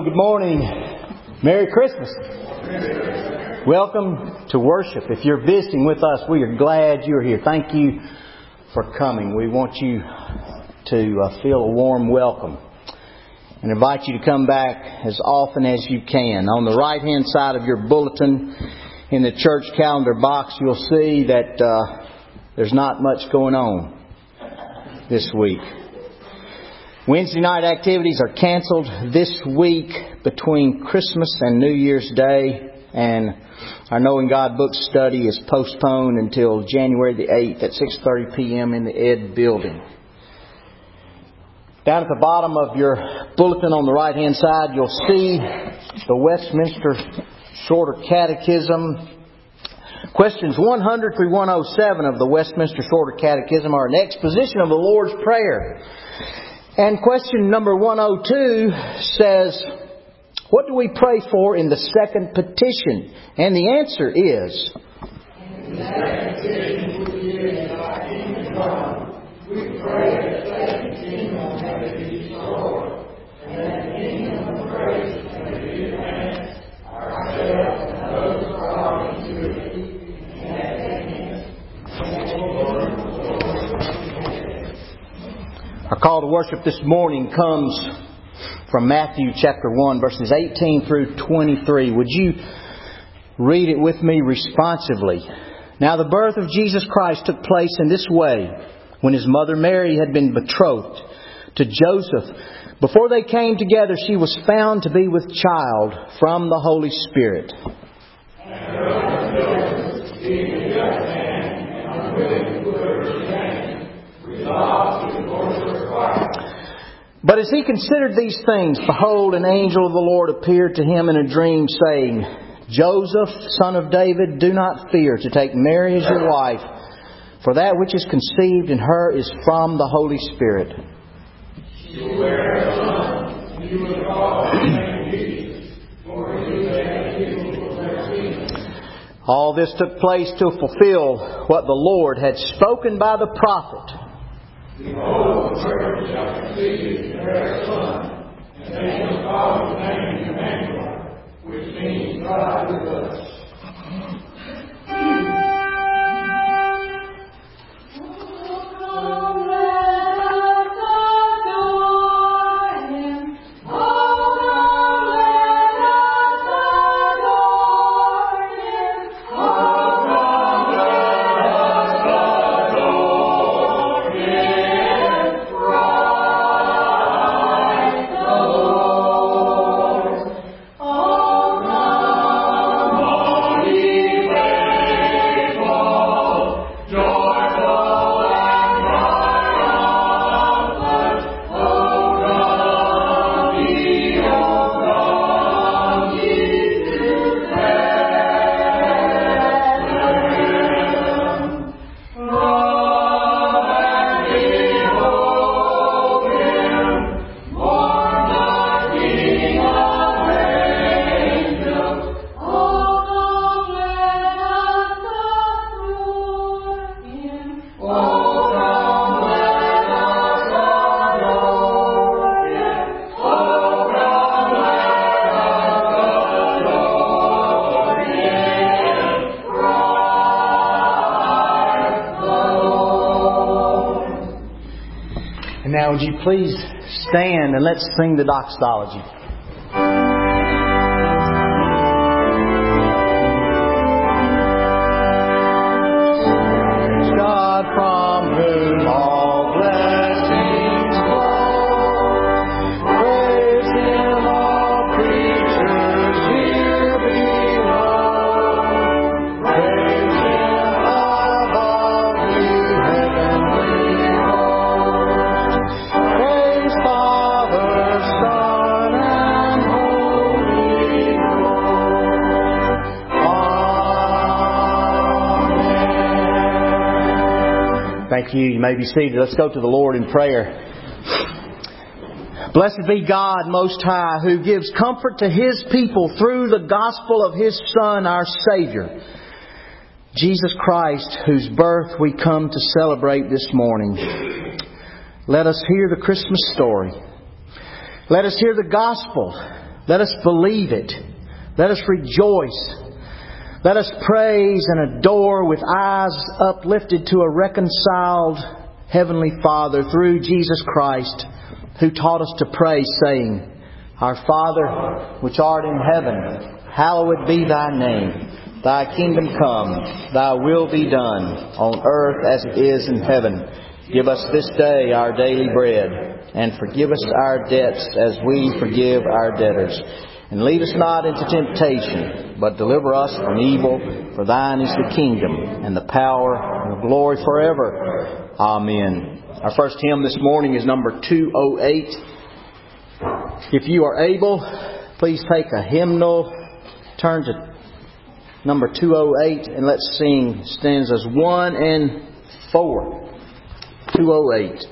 Hello, good morning. Merry Christmas. Welcome to worship. If you're visiting with us, we are glad you're here. Thank you for coming. We want you to feel a warm welcome and invite you to come back as often as you can. On the right-hand side of your bulletin in the church calendar box, you'll see that there's not much going on this week. Wednesday night activities are canceled this week between Christmas and New Year's Day, and our Knowing God book study is postponed until January the 8th at 6:30 p.m. in the Ed building. Down at the bottom of your bulletin on the right-hand side, you'll see the Westminster Shorter Catechism. Questions 100 through 107 of the Westminster Shorter Catechism are an exposition of the Lord's Prayer. And question number 102 says, what do we pray for in the second petition? And the answer is, in the second petition we pray that Satan's kingdom may be destroyed, and that the kingdom of grace may be advanced, ourselves and those belonging to it, and that Our call to worship this morning comes from Matthew chapter 1, verses 18 through 23. Would you read it with me responsively? Now the birth of Jesus Christ took place in this way, when His mother Mary had been betrothed to Joseph. Before they came together, she was found to be with child from the Holy Spirit. But as he considered these things, behold, an angel of the Lord appeared to him in a dream, saying, Joseph, son of David, do not fear to take Mary as your wife, for that which is conceived in her is from the Holy Spirit. She will bear a son, and you will call his name Jesus, for he will save his people from their sins. All this took place to fulfill what the Lord had spoken by the prophet. Behold, the Virgin shall conceive and bear a son, and they shall call his name Emmanuel, which means God with us. Now, would you please stand and let's sing the doxology. God from whom all blessings flow, praise Him, all creatures here below. Praise Him above you heavenly hosts. Praise Father, Son, and Holy Ghost. Amen. Thank you. You may be seated. Let's go to the Lord in prayer. Blessed be God Most High, who gives comfort to His people through the gospel of His Son, our Savior, Jesus Christ, whose birth we come to celebrate this morning. Let us hear the Christmas story. Let us hear the gospel Let us believe it. Let us rejoice. Let us praise and adore with eyes uplifted to a reconciled Heavenly Father through Jesus Christ, who taught us to pray, saying, Our Father, which art in heaven, hallowed be Thy name. Thy kingdom come, Thy will be done, on earth as it is in heaven. Give us this day our daily bread, and forgive us our debts as we forgive our debtors. And lead us not into temptation, but deliver us from evil. For Thine is the kingdom, and the power, and the glory forever. Amen. Our first hymn this morning is number 208. If you are able, please take a hymnal, turn to number 208, and let's sing stanzas 1 and 4. 208.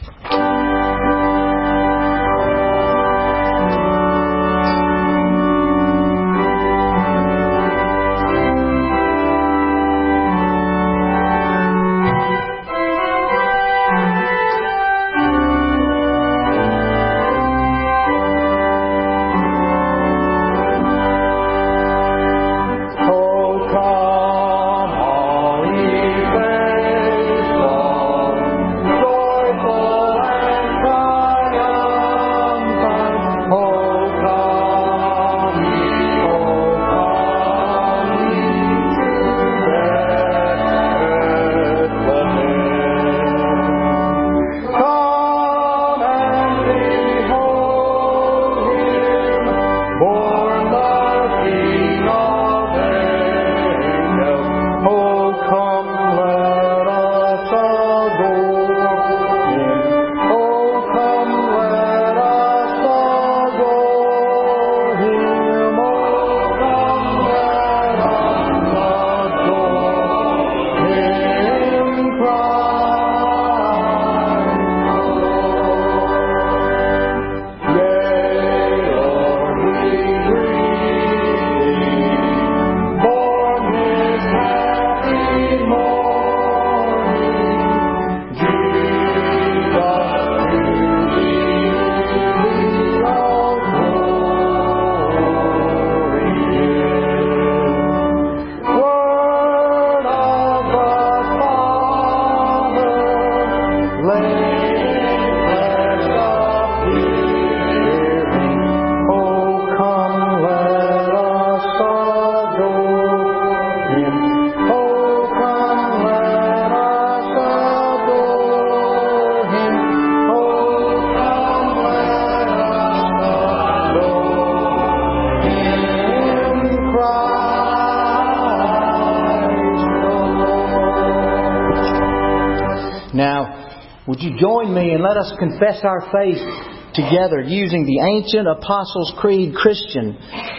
Now, would you join me and let us confess our faith together using the ancient Apostles' Creed Christian?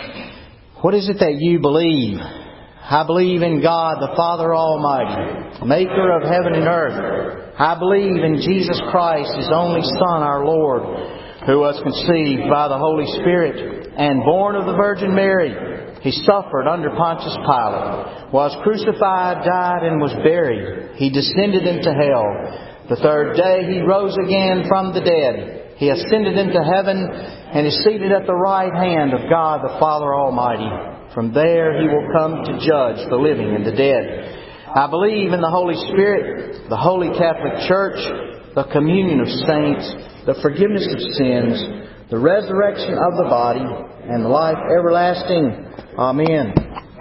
What is it that you believe? I believe in God, the Father Almighty, maker of heaven and earth. I believe in Jesus Christ, His only Son, our Lord, who was conceived by the Holy Spirit and born of the Virgin Mary. He suffered under Pontius Pilate, was crucified, died, and was buried. He descended into hell. The third day He rose again from the dead. He ascended into heaven and is seated at the right hand of God the Father Almighty. From there He will come to judge the living and the dead. I believe in the Holy Spirit, the Holy Catholic Church, the communion of saints, the forgiveness of sins, the resurrection of the body, and life everlasting. Amen.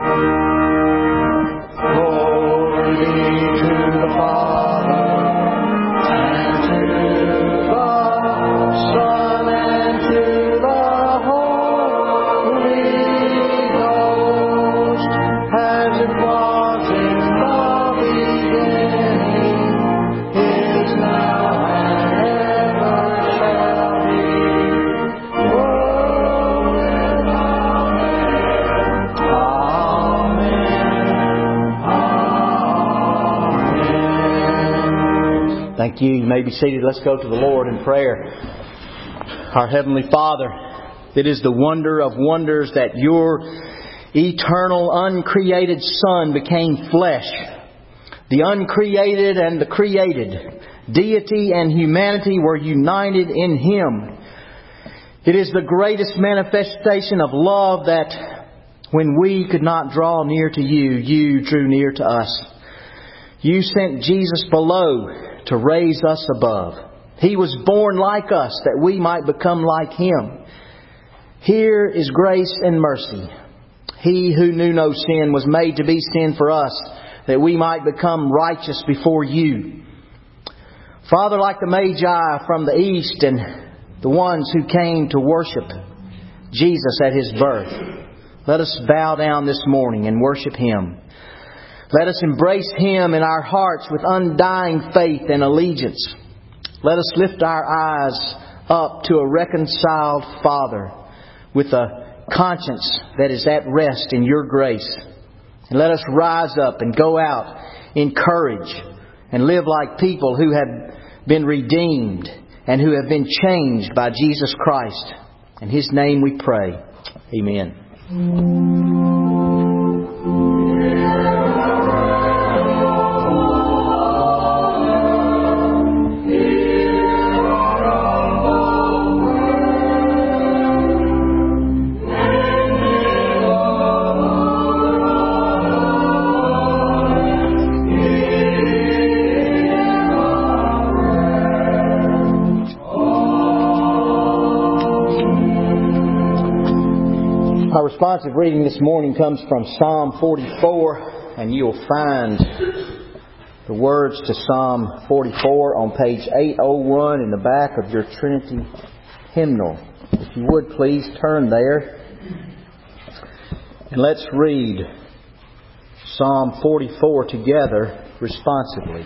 Glory be to the Father, and to the Son, and to the Holy Ghost, as it was in the beginning, is now, and ever shall be, world without end. Amen. Thank you. You may be seated. Let's go to the Lord in prayer. Our Heavenly Father, it is the wonder of wonders that Your eternal, uncreated Son became flesh. The uncreated and the created, deity and humanity were united in Him. It is the greatest manifestation of love that when we could not draw near to you, you drew near to us. You sent Jesus below to raise us above. He was born like us that we might become like Him. Here is grace and mercy. He who knew no sin was made to be sin for us, that we might become righteous before you. Father, like the Magi from the east and the ones who came to worship Jesus at His birth, let us bow down this morning and worship Him. Let us embrace Him in our hearts with undying faith and allegiance. Let us lift our eyes up to a reconciled Father with a conscience that is at rest in Your grace. And let us rise up and go out in courage and live like people who have been redeemed and who have been changed by Jesus Christ. In His name we pray. Amen. Our responsive reading this morning comes from Psalm 44, and you'll find the words to Psalm 44 on page 801 in the back of your Trinity hymnal. If you would please turn there, and let's read Psalm 44 together responsively.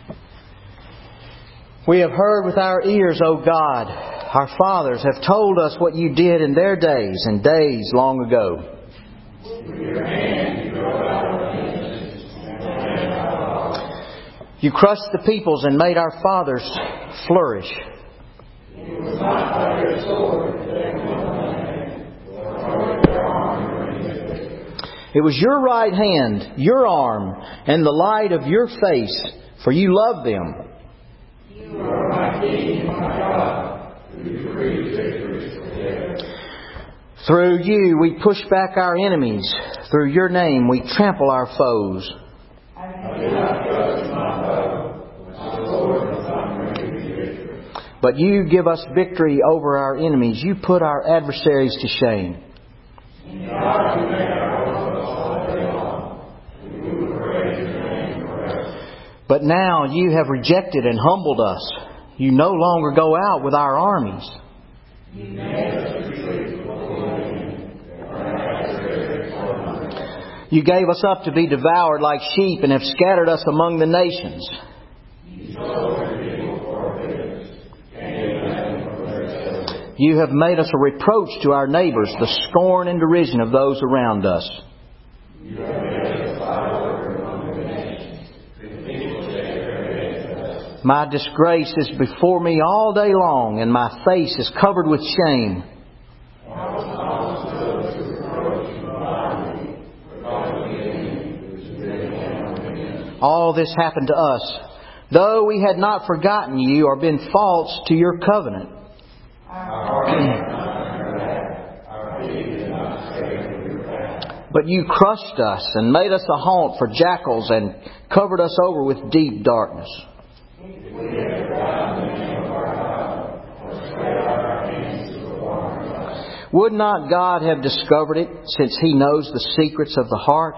We have heard with our ears, O God. Our fathers have told us what You did in their days and days long ago. You crushed the peoples and made our fathers flourish. It was Your right hand, Your arm, and the light of Your face, for You loved them. You are my King, my God. Through You we push back our enemies. Through Your name we trample our foes. But You give us victory over our enemies. You put our adversaries to shame. But now You have rejected and humbled us. You no longer go out with our armies. You gave us up to be devoured like sheep and have scattered us among the nations. You have made us a reproach to our neighbors, the scorn and derision of those around us. My disgrace is before me all day long, and my face is covered with shame. All this happened to us, though we had not forgotten You or been false to Your covenant. But You crushed us and made us a haunt for jackals and covered us over with deep darkness. Would not God have discovered it, since He knows the secrets of the heart?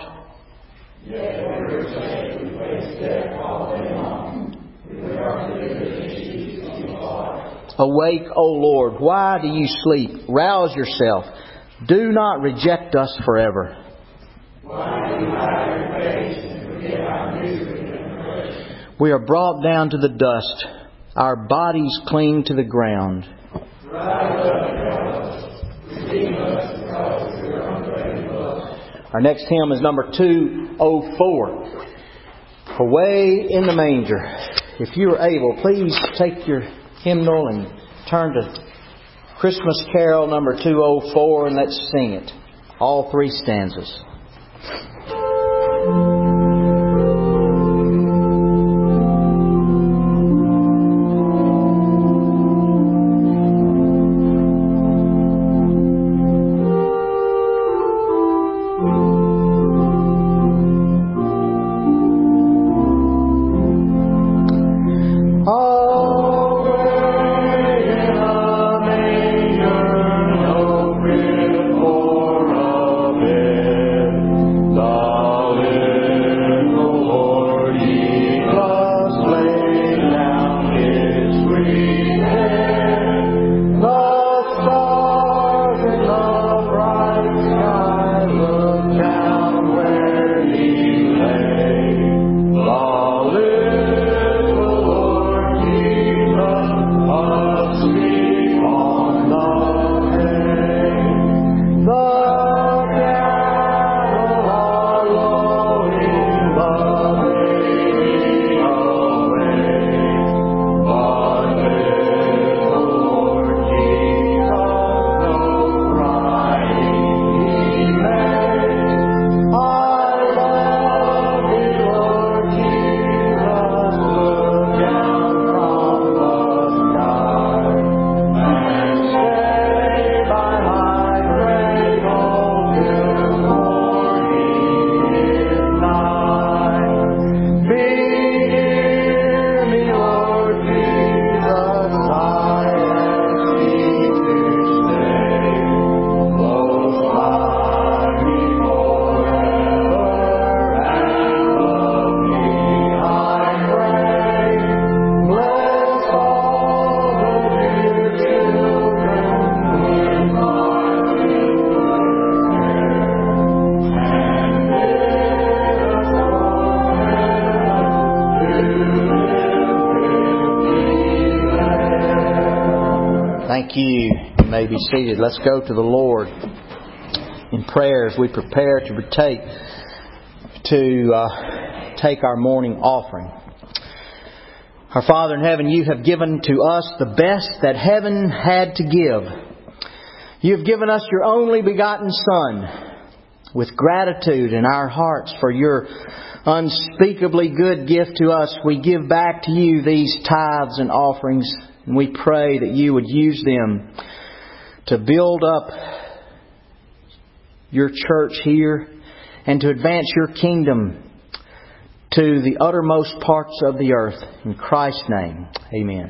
Awake, O Lord, why do You sleep? Rouse Yourself. Do not reject us forever. We are brought down to the dust. Our bodies cling to the ground. Our next hymn is number 204. Away in the Manger. If you are able, please take your hymnal and turn to Christmas Carol number 204 and let's sing it. All three stanzas. Thank you. You may be seated. Let's go to the Lord in prayer as we prepare to take our morning offering. Our Father in heaven, You have given to us the best that heaven had to give. You have given us Your only begotten Son. With gratitude in our hearts for Your unspeakably good gift to us, we give back to You these tithes and offerings, and we pray that You would use them to build up Your church here and to advance Your kingdom to the uttermost parts of the earth. In Christ's name, amen.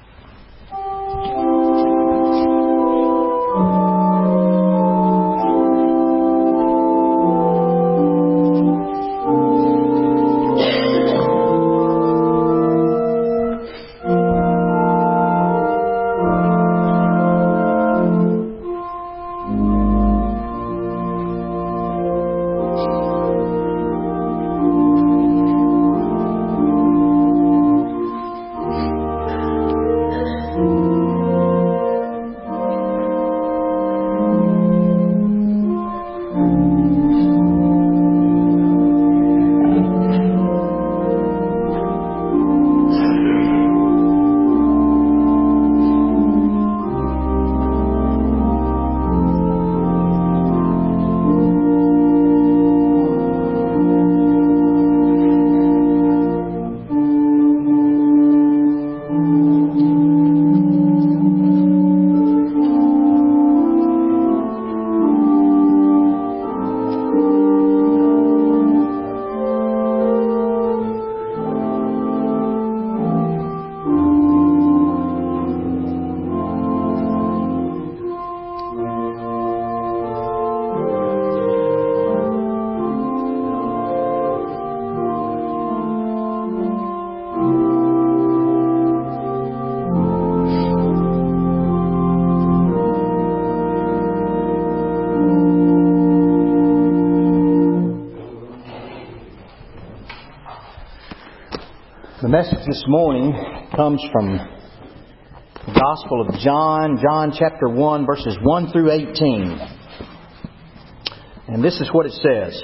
The message this morning comes from the Gospel of John, John chapter 1, verses 1 through 18. And this is what it says.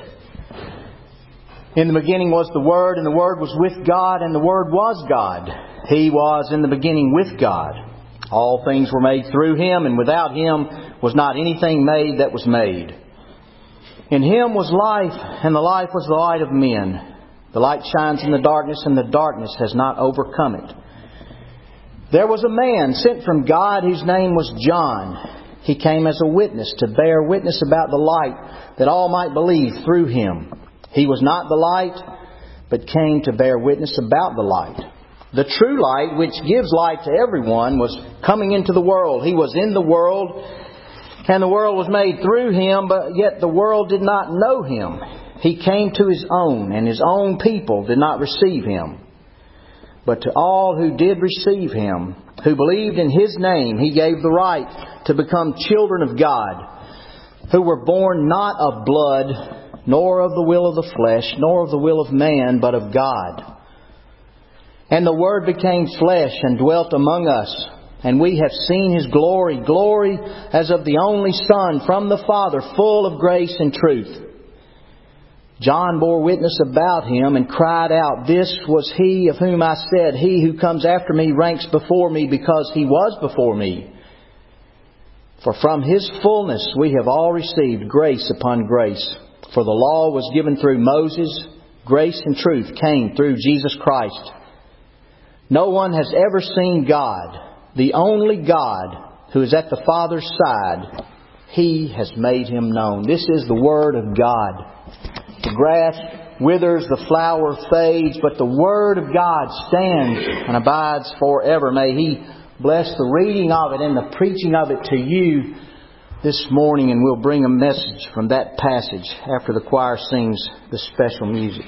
In the beginning was the Word, and the Word was with God, and the Word was God. He was in the beginning with God. All things were made through Him, and without Him was not anything made that was made. In Him was life, and the life was the light of men. The light shines in the darkness, and the darkness has not overcome it. There was a man sent from God whose name was John. He came as a witness to bear witness about the light, that all might believe through him. He was not the light, but came to bear witness about the light. The true light, which gives light to everyone, was coming into the world. He was in the world, and the world was made through Him, but yet the world did not know Him. He came to His own, and His own people did not receive Him. But to all who did receive Him, who believed in His name, He gave the right to become children of God, who were born not of blood, nor of the will of the flesh, nor of the will of man, but of God. And the Word became flesh and dwelt among us, and we have seen His glory, glory as of the only Son from the Father, full of grace and truth. John bore witness about Him and cried out, "This was He of whom I said, He who comes after me ranks before me, because He was before me." For from His fullness we have all received grace upon grace. For the law was given through Moses, grace and truth came through Jesus Christ. No one has ever seen God, the only God who is at the Father's side. He has made Him known. This is the Word of God. The grass withers, the flower fades, but the Word of God stands and abides forever. May He bless the reading of it and the preaching of it to you this morning, and we'll bring a message from that passage after the choir sings the special music.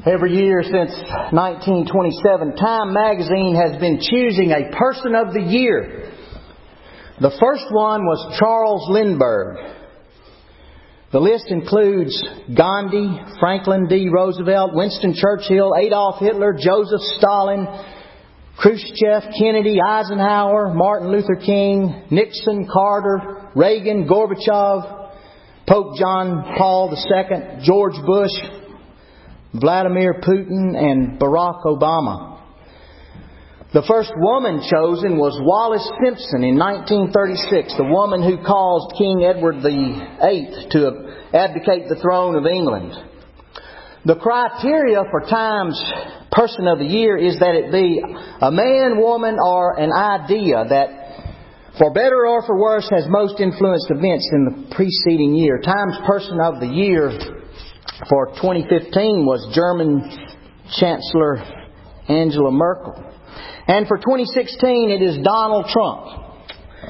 Every year since 1927, Time magazine has been choosing a person of the year. The first one was Charles Lindbergh. The list includes Gandhi, Franklin D. Roosevelt, Winston Churchill, Adolf Hitler, Joseph Stalin, Khrushchev, Kennedy, Eisenhower, Martin Luther King, Nixon, Carter, Reagan, Gorbachev, Pope John Paul II, George Bush, Vladimir Putin, and Barack Obama. The first woman chosen was Wallis Simpson in 1936, the woman who caused King Edward VIII to abdicate the throne of England. The criteria for Time's Person of the Year is that it be a man, woman, or an idea that, for better or for worse, has most influenced events in the preceding year. Time's Person of the Year for 2015 was German Chancellor Angela Merkel. And for 2016, it is Donald Trump.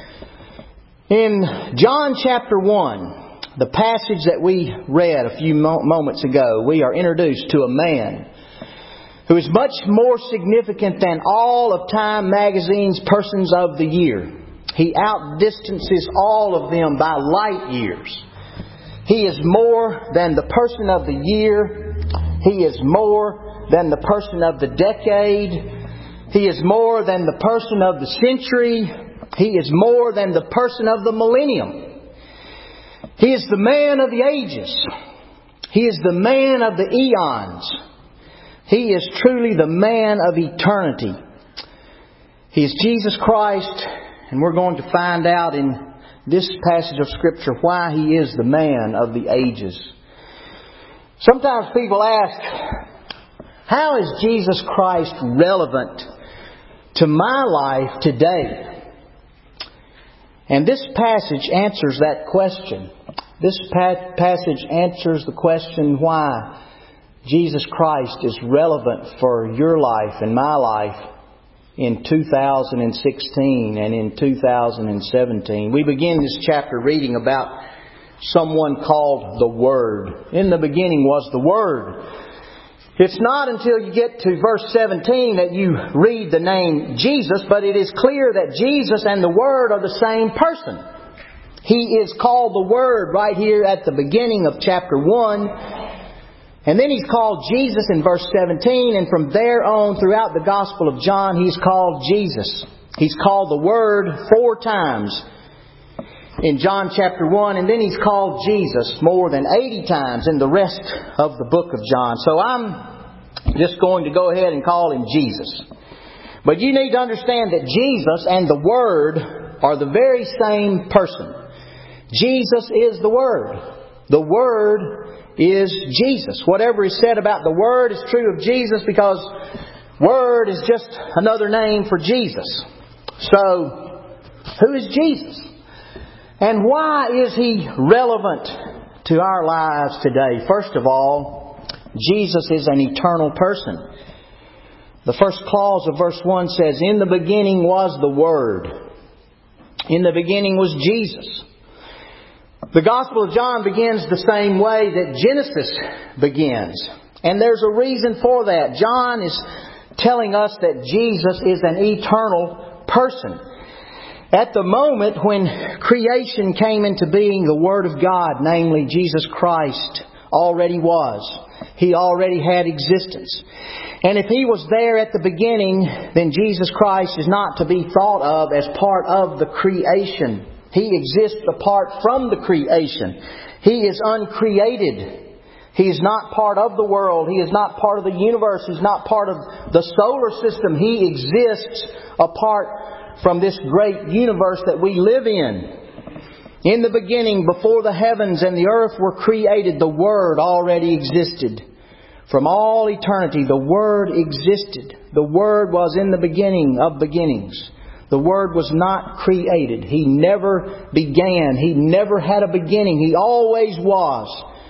In John chapter 1, the passage that we read a few moments ago, we are introduced to a man who is much more significant than all of Time magazine's Persons of the Year. He outdistances all of them by light years. He is more than the Person of the Year. He is more than the Person of the Decade. He is more than the Person of the Century. He is more than the Person of the Millennium. He is the Man of the Ages. He is the Man of the Eons. He is truly the Man of eternity. He is Jesus Christ, and we're going to find out in this passage of Scripture why He is the Man of the ages. Sometimes people ask, how is Jesus Christ relevant to my life today? And this passage answers that question. This passage answers the question why Jesus Christ is relevant for your life and my life in 2016 and in 2017. We begin this chapter reading about someone called the Word. In the beginning was the Word. It's not until you get to verse 17 that you read the name Jesus, but it is clear that Jesus and the Word are the same person. He is called the Word right here at the beginning of chapter 1. And then He's called Jesus in verse 17, and from there on throughout the Gospel of John, He's called Jesus. He's called the Word 4 times in John chapter 1, and then He's called Jesus more than 80 times in the rest of the book of John. So I'm just going to go ahead and call Him Jesus. But you need to understand that Jesus and the Word are the very same person. Jesus is the Word. The Word is Jesus. Whatever is said about the Word is true of Jesus, because Word is just another name for Jesus. So, who is Jesus? And why is He relevant to our lives today? First of all, Jesus is an eternal person. The first clause of verse 1 says, "In the beginning was the Word." In the beginning was Jesus. The Gospel of John begins the same way that Genesis begins. And there's a reason for that. John is telling us that Jesus is an eternal person. At the moment when creation came into being, the Word of God, namely Jesus Christ, already was. He already had existence. And if He was there at the beginning, then Jesus Christ is not to be thought of as part of the creation. He exists apart from the creation. He is uncreated. He is not part of the world. He is not part of the universe. He's not part of the solar system. He exists apart from this great universe that we live in. In the beginning, before the heavens and the earth were created, the Word already existed. From all eternity, the Word existed. The Word was in the beginning of beginnings. The Word was not created. He never began. He never had a beginning. He always was.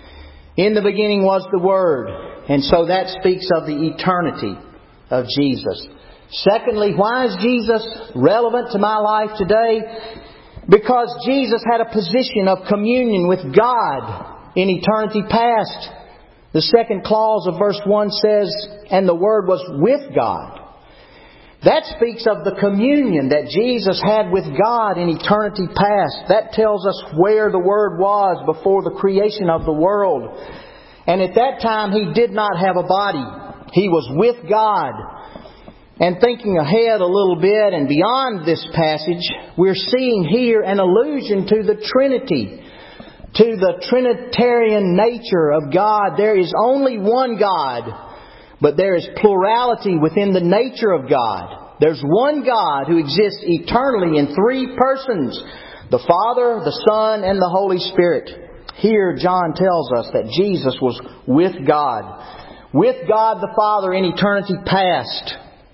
In the beginning was the Word. And so that speaks of the eternity of Jesus. Secondly, why is Jesus relevant to my life today? Because Jesus had a position of communion with God in eternity past. The second clause of verse 1 says, and the Word was with God. That speaks of the communion that Jesus had with God in eternity past. That tells us where the Word was before the creation of the world. And at that time He did not have a body. He was with God. And thinking ahead a little bit and beyond this passage, we're seeing here an allusion to the Trinity, to the Trinitarian nature of God. There is only one God, but there is plurality within the nature of God. There's one God who exists eternally in three persons, the Father, the Son, and the Holy Spirit. Here John tells us that Jesus was with God the Father in eternity past.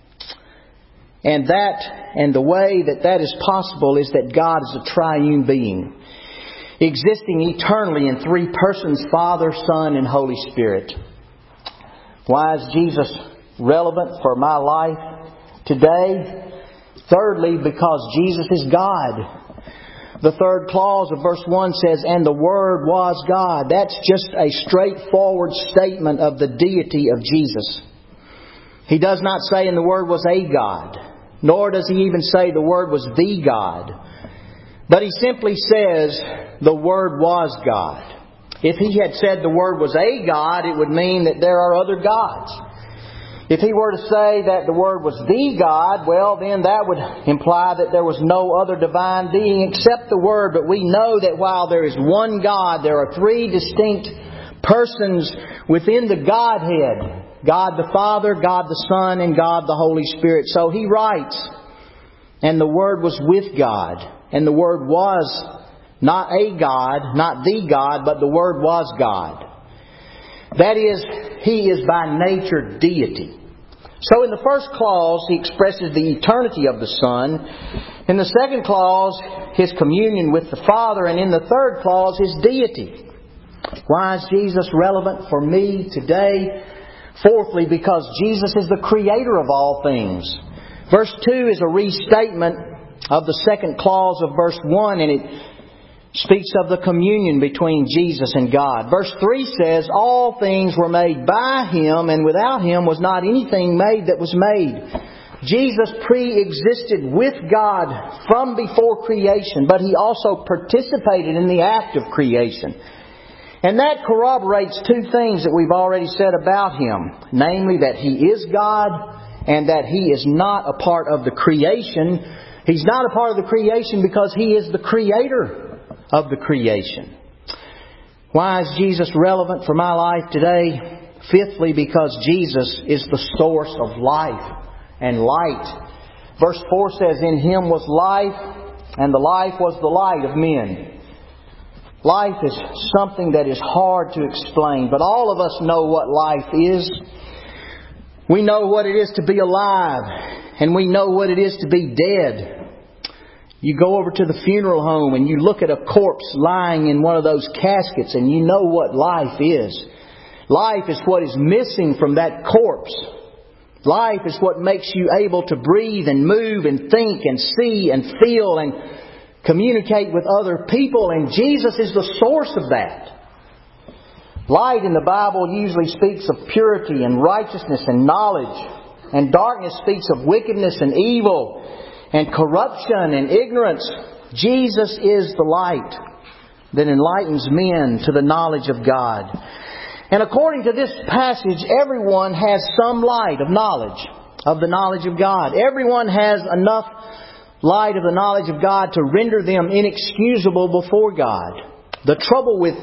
And the way that is possible is that God is a triune being, existing eternally in three persons, Father, Son, and Holy Spirit. Why is Jesus relevant for my life today? Thirdly, because Jesus is God. The third clause of verse 1 says, and the Word was God. That's just a straightforward statement of the deity of Jesus. He does not say, and the Word was a God. Nor does He even say the Word was the God. But He simply says, the Word was God. If He had said the Word was a God, it would mean that there are other gods. If He were to say that the Word was the God, well, then that would imply that there was no other divine being except the Word. But we know that while there is one God, there are three distinct persons within the Godhead. God the Father, God the Son, and God the Holy Spirit. So he writes, and the Word was with God. And the Word was not a God, not the God, but the Word was God. That is, He is by nature deity. So in the first clause, He expresses the eternity of the Son. In the second clause, His communion with the Father. And in the third clause, His deity. Why is Jesus relevant for me today? Fourthly, because Jesus is the Creator of all things. Verse 2 is a restatement of the second clause of verse 1, and it speaks of the communion between Jesus and God. Verse 3 says, all things were made by Him, and without Him was not anything made that was made. Jesus pre-existed with God from before creation, but He also participated in the act of creation. And that corroborates two things that we've already said about Him. Namely, that He is God and that He is not a part of the creation. He's not a part of the creation because He is the Creator of the creation. Why is Jesus relevant for my life today? Fifthly, because Jesus is the source of life and light. Verse 4 says, in Him was life, and the life was the light of men. Life is something that is hard to explain, but all of us know what life is. We know what it is to be alive, and we know what it is to be dead. You go over to the funeral home and you look at a corpse lying in one of those caskets, and you know what life is. Life is what is missing from that corpse. Life is what makes you able to breathe and move and think and see and feel and communicate with other people, and Jesus is the source of that. Light in the Bible usually speaks of purity and righteousness and knowledge, and darkness speaks of wickedness and evil and corruption and ignorance. Jesus is the light that enlightens men to the knowledge of God. And according to this passage, everyone has some light of knowledge, of the knowledge of God. Everyone has enough light of the knowledge of God to render them inexcusable before God. The trouble with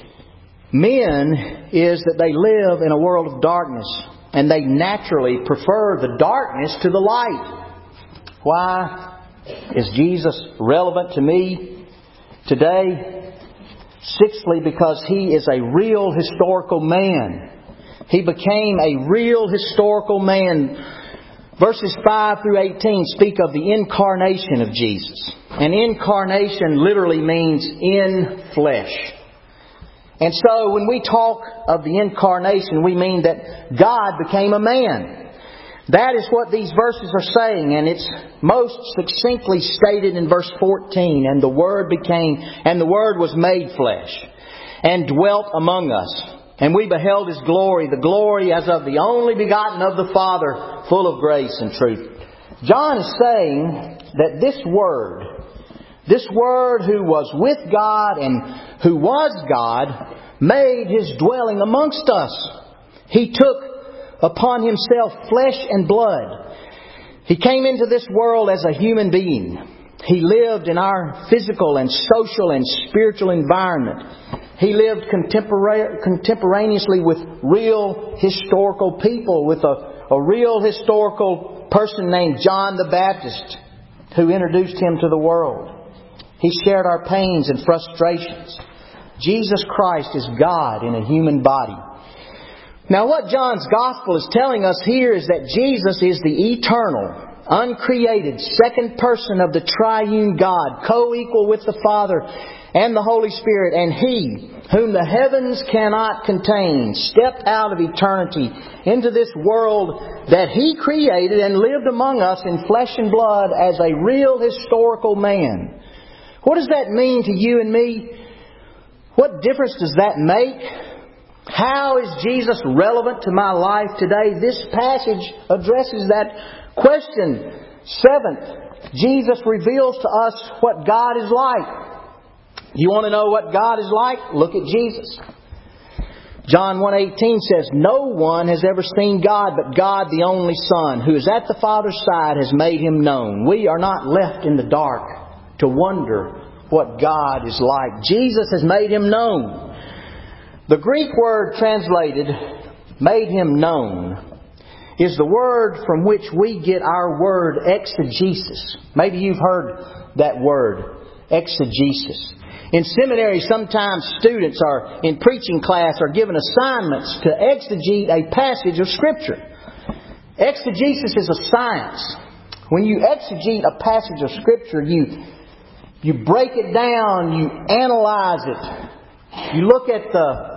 men is that they live in a world of darkness, and they naturally prefer the darkness to the light. Why is Jesus relevant to me today? Sixthly, because He is a real historical man. He became a real historical man. Verses 5 through 18 speak of the incarnation of Jesus. And incarnation literally means in flesh. And so when we talk of the incarnation, we mean that God became a man. That is what these verses are saying, and it's most succinctly stated in verse 14. And the Word was made flesh and dwelt among us. And we beheld His glory, the glory as of the only begotten of the Father, full of grace and truth. John is saying that this Word who was with God and who was God, made His dwelling amongst us. He took upon Himself flesh and blood. He came into this world as a human being. He lived in our physical and social and spiritual environment. He lived contemporaneously with real historical people, with a real historical person named John the Baptist, who introduced Him to the world. He shared our pains and frustrations. Jesus Christ is God in a human body. Now what John's Gospel is telling us here is that Jesus is the eternal, uncreated second person of the triune God, co-equal with the Father and the Holy Spirit. And He, whom the heavens cannot contain, stepped out of eternity into this world that He created and lived among us in flesh and blood as a real historical man. What does that mean to you and me? What difference does that make? How is Jesus relevant to my life today? This passage addresses that question. 7th, Jesus reveals to us what God is like. You want to know what God is like? Look at Jesus. John 1:18 says, "No one has ever seen God, but God, the only Son, who is at the Father's side, has made Him known." We are not left in the dark to wonder what God is like. Jesus has made Him known. The Greek word translated, "made Him known," is the word from which we get our word exegesis. Maybe you've heard that word, exegesis. In seminary, sometimes students in preaching class are given assignments to exegete a passage of Scripture. Exegesis is a science. When you exegete a passage of Scripture, you break it down, you analyze it, you look at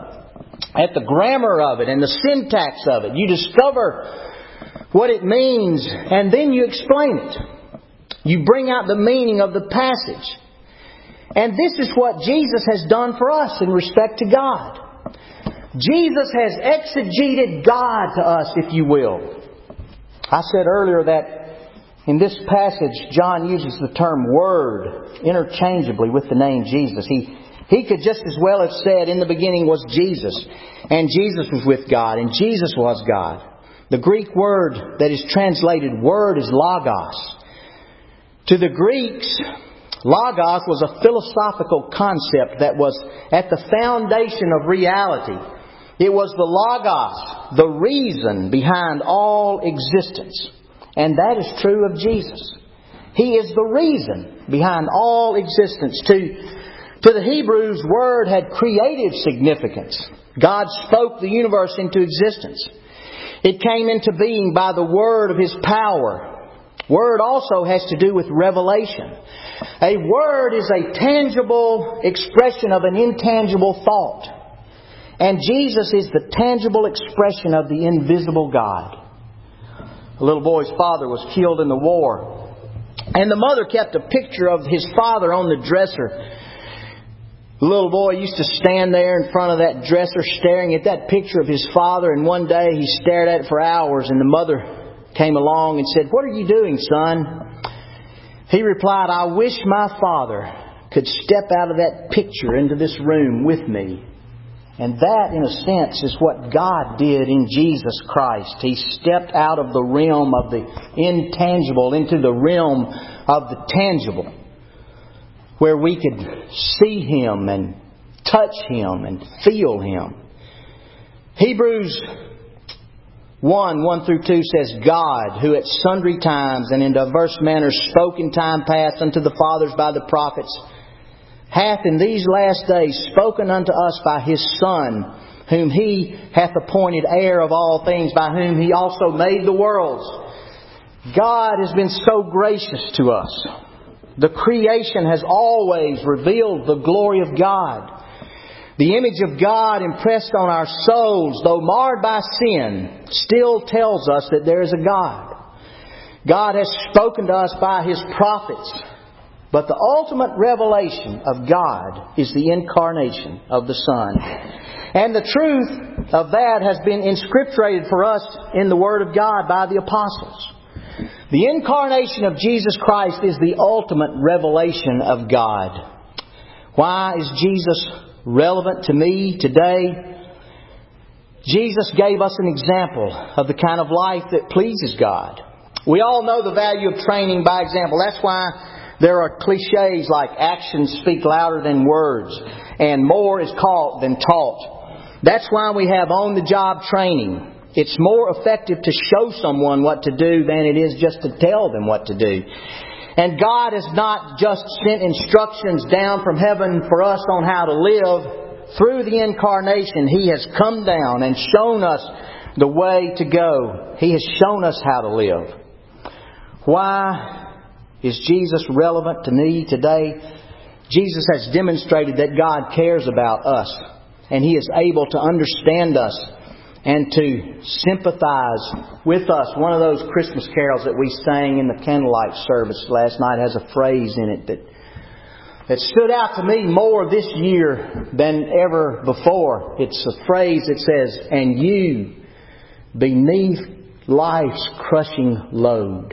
the grammar of it and the syntax of it. You discover what it means, and then you explain it. You bring out the meaning of the passage. And this is what Jesus has done for us in respect to God. Jesus has exegeted God to us, if you will. I said earlier that in this passage, John uses the term Word interchangeably with the name Jesus. He could just as well have said, "In the beginning was Jesus, and Jesus was with God, and Jesus was God." The Greek word that is translated Word is logos. To the Greeks, logos was a philosophical concept that was at the foundation of reality. It was the logos, the reason behind all existence. And that is true of Jesus. He is the reason behind all existence. To the Hebrews, Word had creative significance. God spoke the universe into existence. It came into being by the word of His power. Word also has to do with revelation. A word is a tangible expression of an intangible thought. And Jesus is the tangible expression of the invisible God. A little boy's father was killed in the war. And the mother kept a picture of his father on the dresser. The little boy used to stand there in front of that dresser staring at that picture of his father. And one day he stared at it for hours, and the mother came along and said, "What are you doing, son?" He replied, "I wish my father could step out of that picture into this room with me." And that, in a sense, is what God did in Jesus Christ. He stepped out of the realm of the intangible into the realm of the tangible, where we could see Him and touch Him and feel Him. Hebrews 1 through 2 says, "God, who at sundry times and in diverse manners spoke in time past unto the fathers by the prophets, hath in these last days spoken unto us by His Son, whom He hath appointed heir of all things, by whom He also made the worlds." God has been so gracious to us. The creation has always revealed the glory of God. The image of God impressed on our souls, though marred by sin, still tells us that there is a God. God has spoken to us by His prophets. But the ultimate revelation of God is the incarnation of the Son. And the truth of that has been inscripturated for us in the Word of God by the apostles. The incarnation of Jesus Christ is the ultimate revelation of God. Why is Jesus relevant to me today? Jesus gave us an example of the kind of life that pleases God. We all know the value of training by example. That's why there are cliches like actions speak louder than words and more is caught than taught. That's why we have on-the-job training. It's more effective to show someone what to do than it is just to tell them what to do. And God has not just sent instructions down from heaven for us on how to live. Through the incarnation, He has come down and shown us the way to go. He has shown us how to live. Why is Jesus relevant to me today? Jesus has demonstrated that God cares about us, and He is able to understand us and to sympathize with us. One of those Christmas carols that we sang in the candlelight service last night has a phrase in it that stood out to me more this year than ever before. It's a phrase that says, "And you, beneath life's crushing load."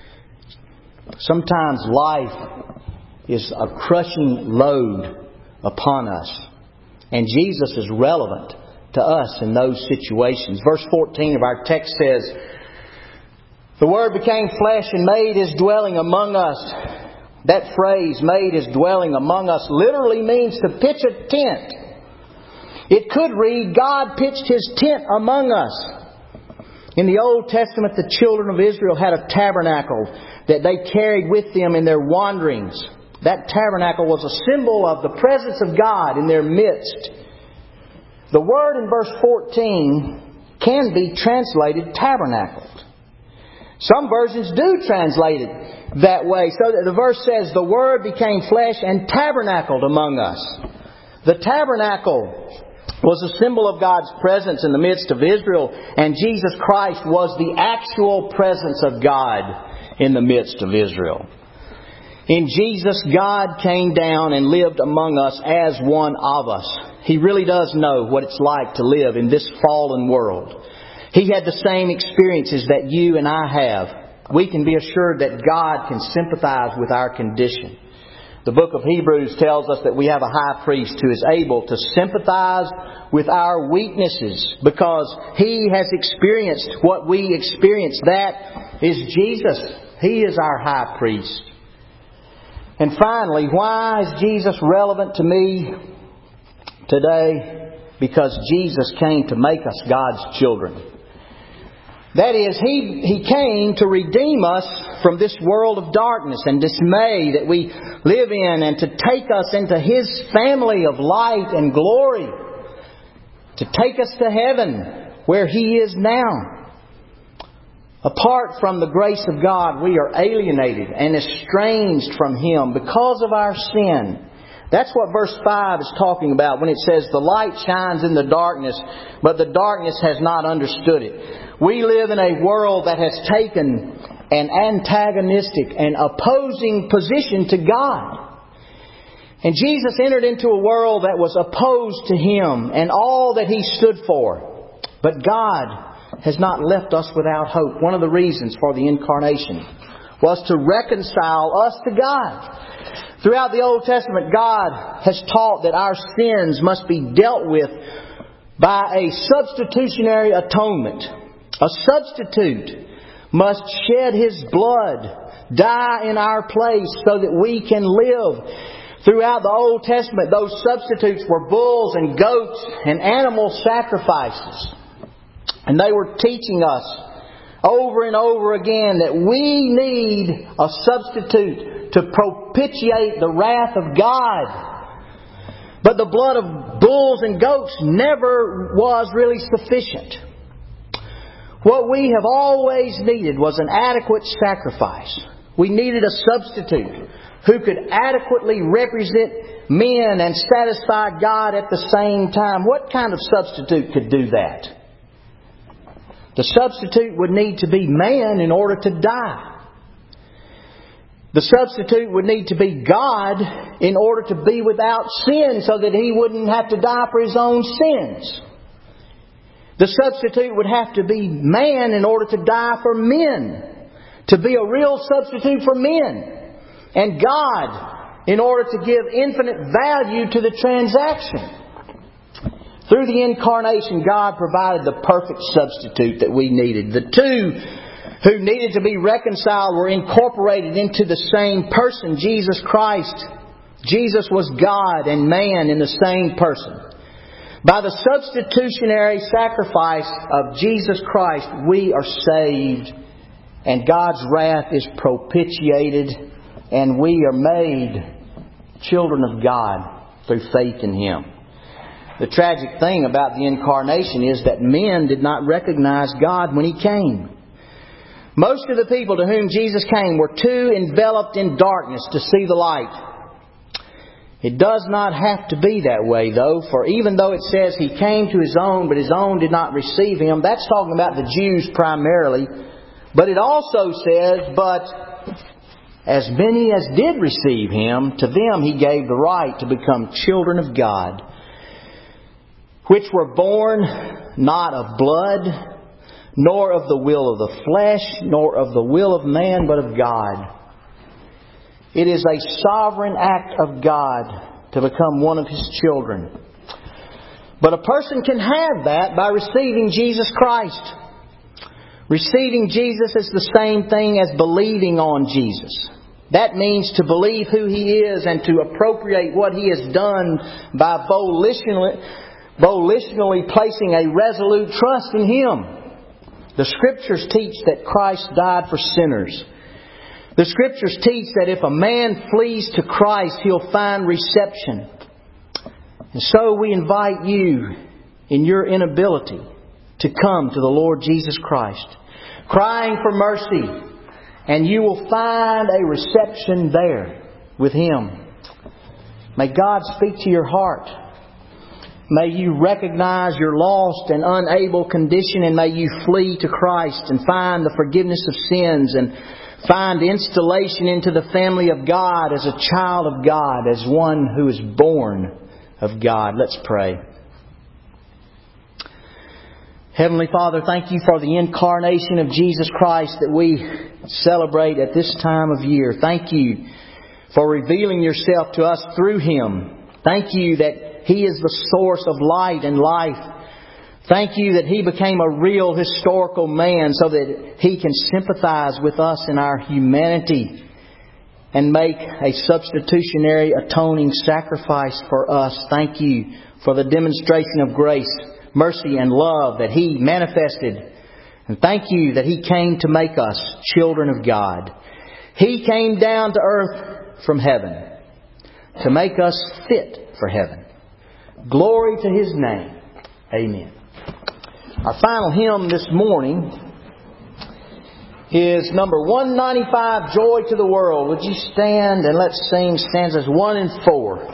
Sometimes life is a crushing load upon us. And Jesus is relevant to us in those situations. Verse 14 of our text says, "The Word became flesh and made His dwelling among us." That phrase, "made His dwelling among us," literally means to pitch a tent. It could read, "God pitched His tent among us." In the Old Testament, the children of Israel had a tabernacle that they carried with them in their wanderings. That tabernacle was a symbol of the presence of God in their midst. The word in verse 14 can be translated tabernacled. Some versions do translate it that way. So that the verse says, "The Word became flesh and tabernacled among us." The tabernacle was a symbol of God's presence in the midst of Israel, and Jesus Christ was the actual presence of God in the midst of Israel. In Jesus, God came down and lived among us as one of us. He really does know what it's like to live in this fallen world. He had the same experiences that you and I have. We can be assured that God can sympathize with our condition. The book of Hebrews tells us that we have a high priest who is able to sympathize with our weaknesses because He has experienced what we experience. That is Jesus. He is our high priest. And finally, why is Jesus relevant to me today? Because Jesus came to make us God's children. That is, He came to redeem us from this world of darkness and dismay that we live in, and to take us into His family of light and glory. To take us to heaven where He is now. Apart from the grace of God, we are alienated and estranged from Him because of our sin. That's what verse 5 is talking about when it says, "The light shines in the darkness, but the darkness has not understood it." We live in a world that has taken an antagonistic and opposing position to God. And Jesus entered into a world that was opposed to Him and all that He stood for. But God has not left us without hope. One of the reasons for the incarnation was to reconcile us to God. Throughout the Old Testament, God has taught that our sins must be dealt with by a substitutionary atonement. A substitute must shed His blood, die in our place so that we can live. Throughout the Old Testament, those substitutes were bulls and goats and animal sacrifices. And they were teaching us over and over again that we need a substitute to propitiate the wrath of God. But the blood of bulls and goats never was really sufficient. What we have always needed was an adequate sacrifice. We needed a substitute who could adequately represent men and satisfy God at the same time. What kind of substitute could do that? The substitute would need to be man in order to die. The substitute would need to be God in order to be without sin so that He wouldn't have to die for His own sins. The substitute would have to be man in order to die for men, to be a real substitute for men, and God in order to give infinite value to the transaction. Through the incarnation, God provided the perfect substitute that we needed. The two who needed to be reconciled were incorporated into the same person, Jesus Christ. Jesus was God and man in the same person. By the substitutionary sacrifice of Jesus Christ, we are saved, and God's wrath is propitiated, and we are made children of God through faith in Him. The tragic thing about the incarnation is that men did not recognize God when He came. Most of the people to whom Jesus came were too enveloped in darkness to see the light. It does not have to be that way, though, for even though it says He came to His own, but His own did not receive Him, that's talking about the Jews primarily. But it also says, but as many as did receive Him, to them He gave the right to become children of God, which were born not of blood, nor of the will of the flesh, nor of the will of man, but of God. It is a sovereign act of God to become one of His children. But a person can have that by receiving Jesus Christ. Receiving Jesus is the same thing as believing on Jesus. That means to believe who He is and to appropriate what He has done by volitionally placing a resolute trust in Him. The Scriptures teach that Christ died for sinners. The Scriptures teach that if a man flees to Christ, he'll find reception. And so we invite you, in your inability, to come to the Lord Jesus Christ, crying for mercy, and you will find a reception there with Him. May God speak to your heart. May you recognize your lost and unable condition, and may you flee to Christ and find the forgiveness of sins and find installation into the family of God as a child of God, as one who is born of God. Let's pray. Heavenly Father, thank You for the incarnation of Jesus Christ that we celebrate at this time of year. Thank You for revealing Yourself to us through Him. Thank You that He is the source of light and life. Thank You that He became a real historical man so that He can sympathize with us in our humanity and make a substitutionary atoning sacrifice for us. Thank You for the demonstration of grace, mercy and love that He manifested. And thank You that He came to make us children of God. He came down to earth from heaven to make us fit for heaven. Glory to His name. Amen. Our final hymn this morning is number 195, Joy to the World. Would you stand and let's sing stanzas 1 and 4.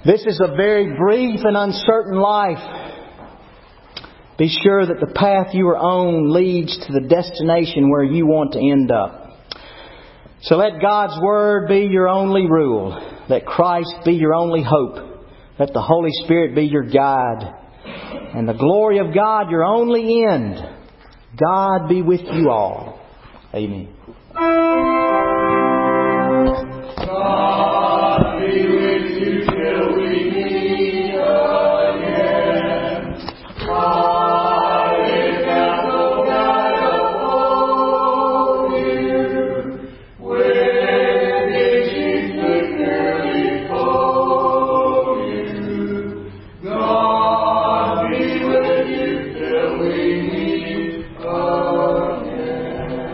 This is a very brief and uncertain life. Be sure that the path you are on leads to the destination where you want to end up. So let God's Word be your only rule. Let Christ be your only hope. Let the Holy Spirit be your guide. And the glory of God your only end. God be with you all. Amen. God be with you till we meet again. God is ever guide uphold you. With His sheep securely fold you. God be with you till we meet again.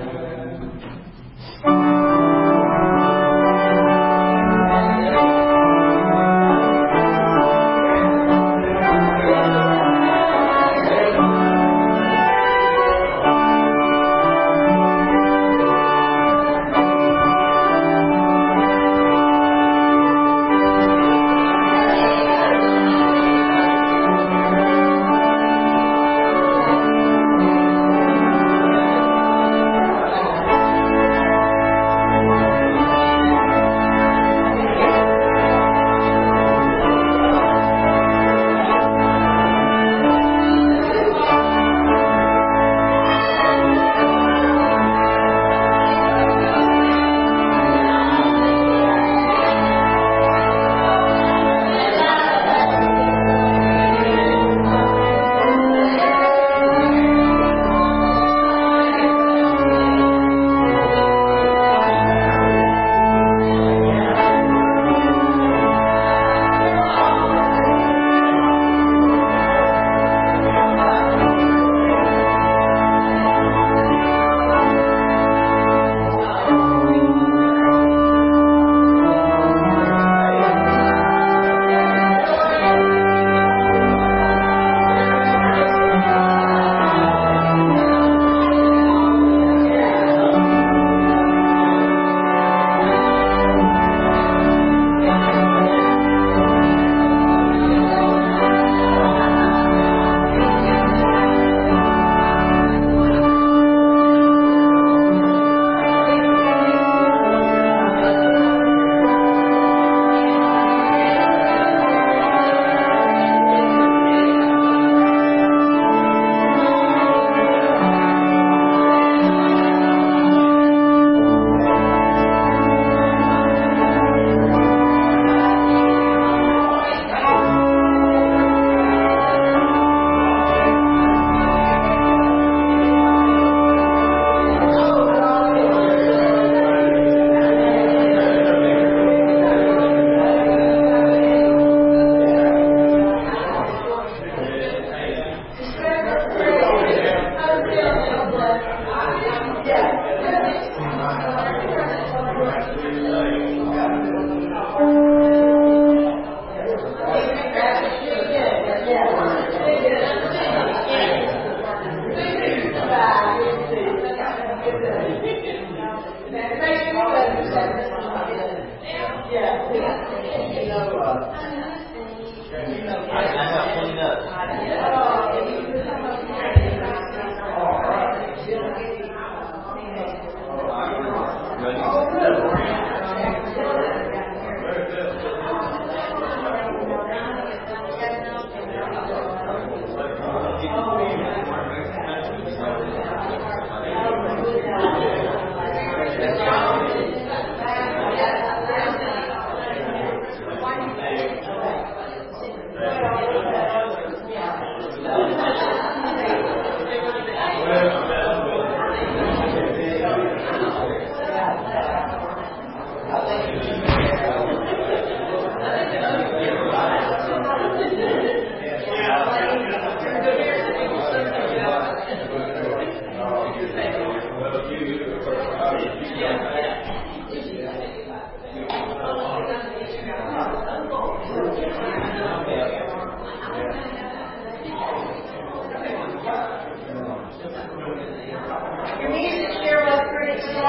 Your music sure was pretty today.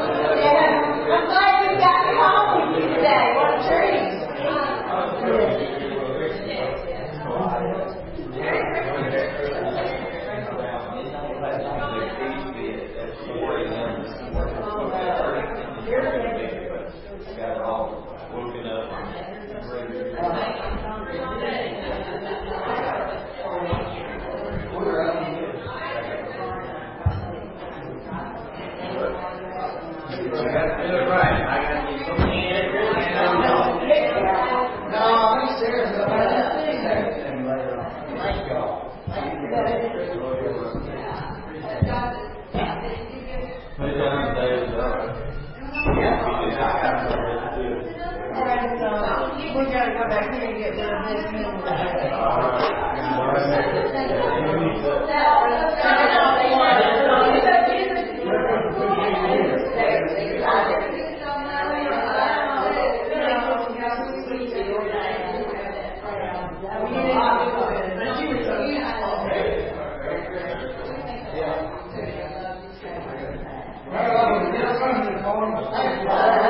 Yeah. I'm glad you got me home with you today. What a treat. Well,